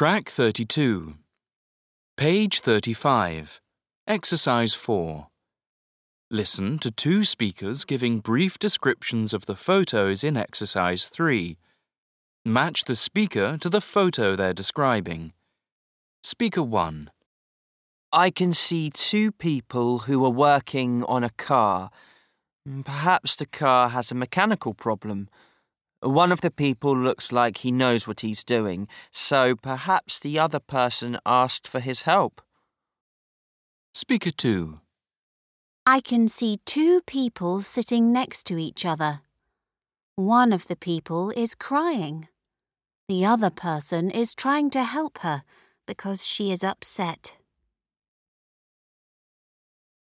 Track 32. Page 35. Exercise 4. Listen to two speakers giving brief descriptions of the photos in Exercise 3. Match the speaker to the photo they're describing. Speaker 1. I can see two people who are working on a car. Perhaps the car has a mechanical problem. One of the people looks like he knows what he's doing, so perhaps the other person asked for his help. Speaker 2. I can see two people sitting next to each other. One of the people is crying. The other person is trying to help her because she is upset.